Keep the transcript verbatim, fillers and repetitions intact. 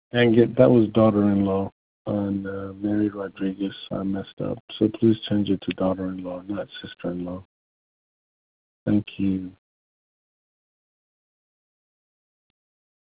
And get that was daughter-in-law on uh, Mary Rodriguez. I messed up. So please change it to daughter-in-law, not sister-in-law. Thank you.